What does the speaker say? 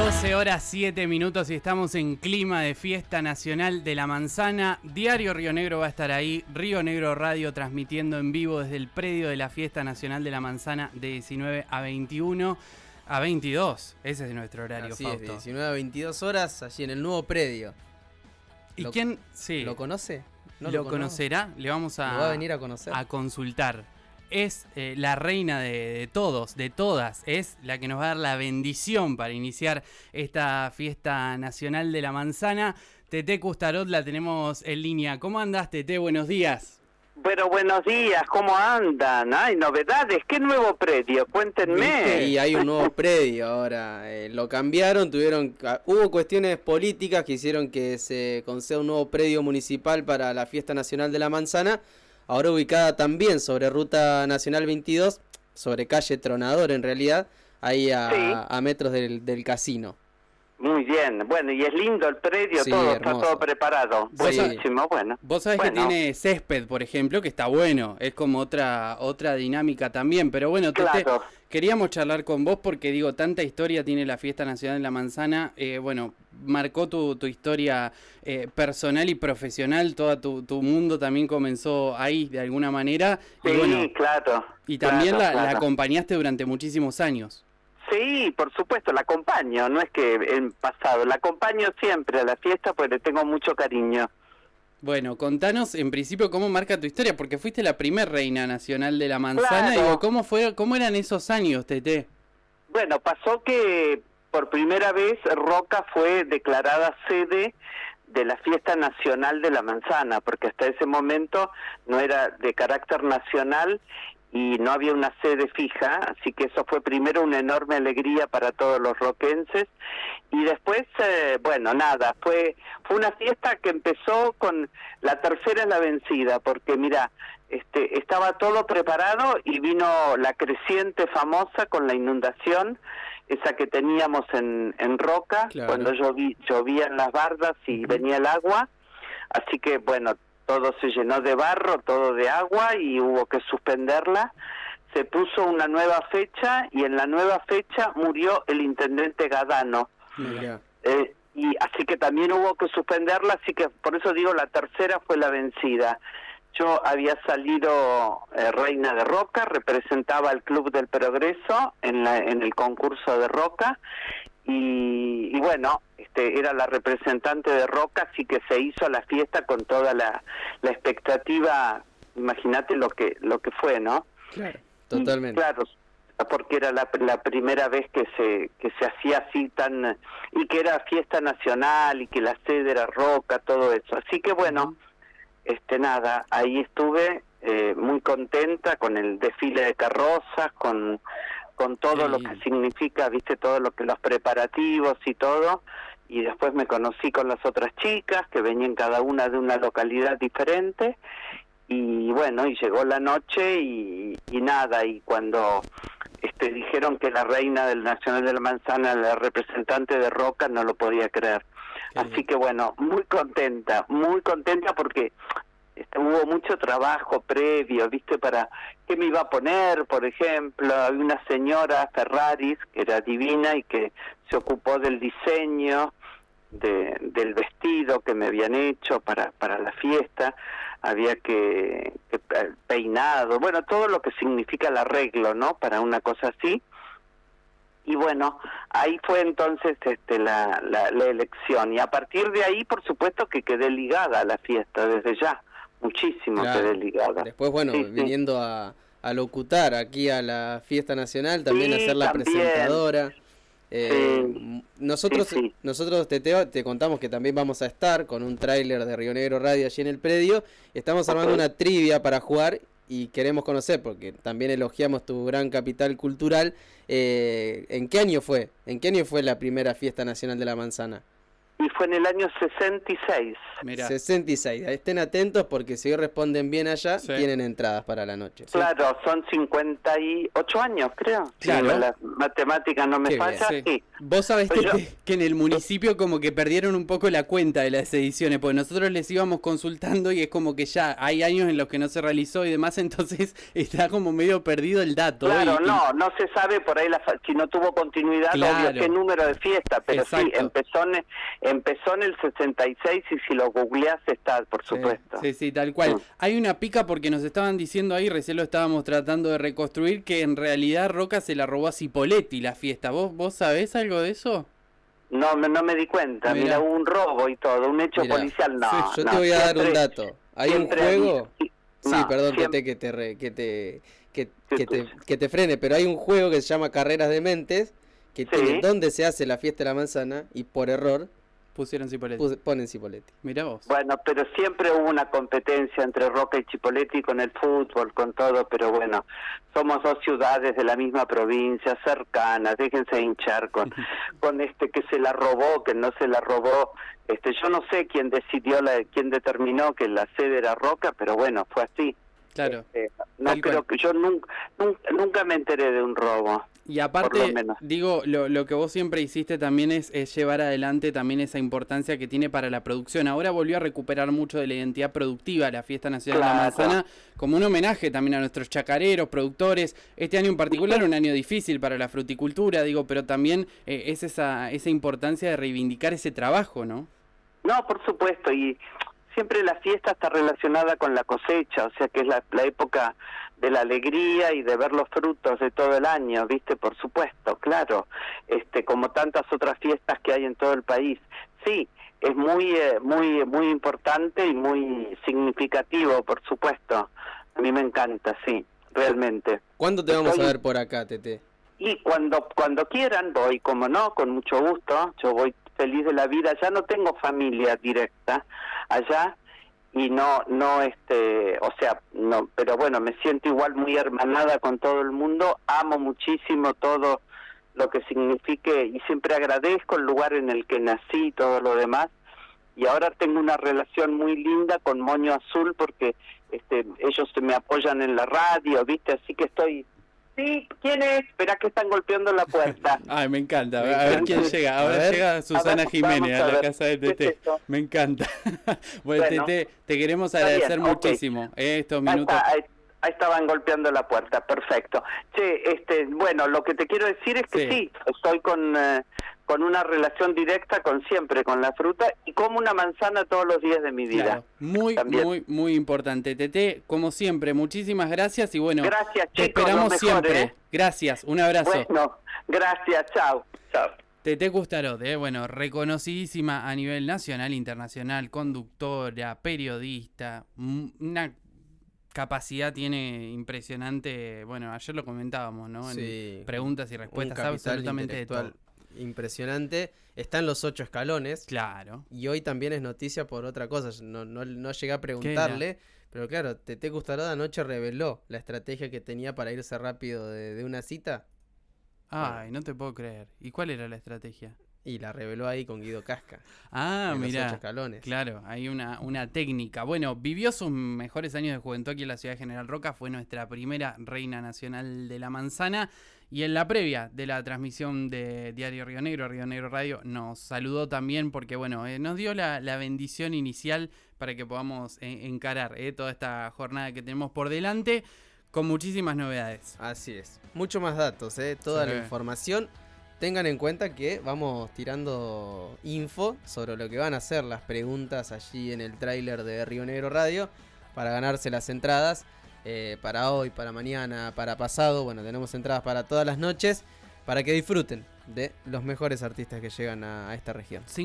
12 horas 7 minutos y estamos en clima de fiesta nacional de la manzana. Diario Río Negro va a estar ahí, Río Negro Radio transmitiendo en vivo desde el predio de la fiesta nacional de la manzana de 19 a 21 a 22. Ese es nuestro horario, Así Fausto. Es, de 19 a 22 horas allí en el nuevo predio. ¿Y quién? Sí. ¿Lo conoce? ¿No lo conocerá? Le vamos ¿Lo va a venir a conocer? A consultar. Es la reina de todos, de todas, es la que nos va a dar la bendición para iniciar esta fiesta nacional de la manzana. Tete Custarot la tenemos en línea. ¿Cómo andás, Tete? Buenos días. Bueno, buenos días, ¿cómo andan? ¿Hay novedades? ¿Qué nuevo predio? Cuéntenme. Y hay un nuevo predio ahora, lo cambiaron, hubo cuestiones políticas que hicieron que se conceda un nuevo predio municipal para la fiesta nacional de la manzana. Ahora ubicada también sobre Ruta Nacional 22, sobre calle Tronador en realidad, ahí a metros del casino. Muy bien, bueno, y es lindo el predio, sí, todo hermoso. Está todo preparado. Buenísimo, bueno. Vos sabés que tiene césped, por ejemplo, que está bueno, es como otra dinámica también, pero bueno, claro. Queríamos charlar con vos porque digo, tanta historia tiene la fiesta nacional de la manzana, bueno, marcó tu historia personal y profesional, todo tu mundo también comenzó ahí de alguna manera. Sí, y bueno, claro. Y también claro. la acompañaste durante muchísimos años. Sí, por supuesto, la acompaño, no es que en pasado, la acompaño siempre a la fiesta porque le tengo mucho cariño. Bueno, contanos en principio cómo marca tu historia, porque fuiste la primer reina nacional de la manzana. Claro. Digo, ¿cómo eran esos años, Tete? Bueno, pasó que por primera vez Roca fue declarada sede de la fiesta nacional de la manzana, porque hasta ese momento no era de carácter nacional y no había una sede fija, así que eso fue primero una enorme alegría para todos los roquenses, y después, bueno, nada, fue una fiesta que empezó con la tercera es la vencida, porque mira, estaba todo preparado y vino la creciente famosa con la inundación, esa que teníamos en Roca, claro. Cuando llovían las bardas y venía el agua, así que bueno, todo se llenó de barro, todo de agua y hubo que suspenderla. Se puso una nueva fecha y en la nueva fecha murió el intendente Gadano. Y así que también hubo que suspenderla, así que por eso digo la tercera fue la vencida. Yo había salido reina de Roca, representaba al Club del Progreso en el concurso de Roca y bueno, era la representante de Roca, así que se hizo la fiesta con toda la expectativa, imagínate lo que fue, ¿no? Claro, totalmente. Y, claro, porque era la primera vez que se hacía así tan, y que era fiesta nacional y que la sede era Roca, todo eso. Así que bueno, nada, ahí estuve muy contenta con el desfile de carrozas, con todo lo que significa, viste, todo lo que los preparativos y todo, y después me conocí con las otras chicas que venían cada una de una localidad diferente, y bueno, y llegó la noche y nada, y cuando dijeron que la reina del Nacional de la Manzana, la representante de Roca, no lo podía creer. Así que bueno, muy contenta porque hubo mucho trabajo previo, ¿viste? Para qué me iba a poner, por ejemplo, había una señora Ferraris que era divina y que se ocupó del diseño del vestido que me habían hecho para la fiesta, había que peinado, bueno, todo lo que significa el arreglo, ¿no? Para una cosa así. Y bueno, ahí fue entonces la elección, y a partir de ahí, por supuesto, que quedé ligada a la fiesta desde ya. Muchísimo, claro. Quedé ligada. Después, bueno, viniendo a locutar aquí a la fiesta nacional, también a ser la presentadora. Nosotros te contamos que también vamos a estar con un tráiler de Río Negro Radio allí en el predio. Estamos armando una trivia para jugar y queremos conocer, porque también elogiamos tu gran capital cultural. ¿En qué año fue? ¿En qué año fue la primera fiesta nacional de la manzana? Y fue en el año 66. Mirá. 66. Estén atentos porque si hoy responden bien allá, Sí. tienen entradas para la noche. Claro, son 58 años, creo. Claro. Si la matemática no me Qué falla, Sí. sí. Vos sabés Pues que en el municipio como que perdieron un poco la cuenta de las ediciones, porque nosotros les íbamos consultando y es como que ya hay años en los que no se realizó y demás, entonces está como medio perdido el dato. Claro, y- no se sabe por ahí si no tuvo continuidad, Claro. obvio, qué número de fiesta, pero Exacto. sí, empezó en el 66 y si lo googleás está, por supuesto. Sí, sí, tal cual. Mm. Hay una pica porque nos estaban diciendo ahí, recién lo estábamos tratando de reconstruir, que en realidad Roca se la robó a Cipoletti la fiesta. ¿Vos sabés algo de eso? No me di cuenta, Mirá. mira, hubo un robo y todo, un hecho Mirá, policial, no. sí, Yo no, te voy a dar un siempre- dato. Hay un siempre juego... sí, Sí, no, perdón, siempre- que te frene, pero hay un juego que se llama Carreras de Mentes, que Sí. tiene dónde se hace la fiesta de la manzana, y por error Pusieron Cipoletti. ponen Cipoletti. Mirá vos. Bueno, pero siempre hubo una competencia entre Roca y Chipoletti con el fútbol, con todo, pero bueno, somos dos ciudades de la misma provincia, cercanas, déjense hinchar con que se la robó, que no se la robó. Yo no sé quién quién determinó que la sede era Roca, pero bueno, fue así. Claro. No Tal creo cual. que yo nunca me enteré de un robo. Y Por aparte, lo menos. digo, lo que vos siempre hiciste también es llevar adelante también esa importancia que tiene para la producción. Ahora volvió a recuperar mucho de la identidad productiva la Fiesta Nacional de la Claro. Manzana, como un homenaje también a nuestros chacareros, productores. Este año en particular, un año difícil para la fruticultura, digo, pero también es esa importancia de reivindicar ese trabajo, ¿no? No, por supuesto, y siempre la fiesta está relacionada con la cosecha, o sea que es la época de la alegría y de ver los frutos de todo el año, ¿viste? Por supuesto, claro, como tantas otras fiestas que hay en todo el país. Sí, es muy importante y muy significativo, por supuesto. A mí me encanta, sí, realmente. ¿Cuándo te vamos a Estoy- ver por acá, Tete? Y cuando quieran voy, como no, con mucho gusto. Yo voy feliz de la vida. Ya no tengo familia directa allá y no, o sea, no, pero bueno, me siento igual muy hermanada con todo el mundo. Amo muchísimo todo lo que signifique y siempre agradezco el lugar en el que nací y todo lo demás. Y ahora tengo una relación muy linda con Moño Azul porque ellos me apoyan en la radio, ¿viste? Así que estoy... Sí, ¿quién es? Esperá que están golpeando la puerta. Ay, me encanta. A ver quién llega. Ahora A ver. llega Susana A ver, Jiménez vamos a a la ver. casa de ¿Qué es Tete. esto? Me encanta. Bueno, Bueno. Tete, te queremos Está bien, agradecer ok. muchísimo estos Ahí minutos. está, ahí estaban golpeando la puerta, perfecto. Che, bueno, lo que te quiero decir es que Sí. sí, estoy con una relación directa siempre con la fruta y como una manzana todos los días de mi vida. Claro, muy, También. muy importante. Tete, como siempre, muchísimas gracias y bueno, Gracias, te chicos, esperamos lo mejor, siempre. ¿eh? Gracias, un abrazo. Bueno, gracias, chao. Chao. Tete Custarot, bueno, reconocidísima a nivel nacional, internacional, conductora, periodista, una capacidad tiene impresionante. Bueno, ayer lo comentábamos, ¿no? En Sí, preguntas y un respuestas, capital absolutamente de todo. intelectual impresionante. Está en los 8 escalones. Claro. Y hoy también es noticia por otra cosa. No llegué a preguntarle. Pero claro, Tete Custarot anoche reveló la estrategia que tenía para irse rápido de una cita. Ay, no te puedo creer. ¿Y cuál era la estrategia? Y la reveló ahí con Guido Casca. Ah, en los 8 mirá. escalones. Claro, hay una técnica. Bueno, vivió sus mejores años de juventud aquí en la ciudad de General Roca, fue nuestra primera reina nacional de la manzana y en la previa de la transmisión de Diario Río Negro Radio, nos saludó también porque, bueno, nos dio la bendición inicial para que podamos encarar toda esta jornada que tenemos por delante con muchísimas novedades. Así es. Mucho más datos, toda Sí. la información. Tengan en cuenta que vamos tirando info sobre lo que van a ser las preguntas allí en el tráiler de Río Negro Radio para ganarse las entradas para hoy, para mañana, para pasado. Bueno, tenemos entradas para todas las noches para que disfruten de los mejores artistas que llegan a esta región.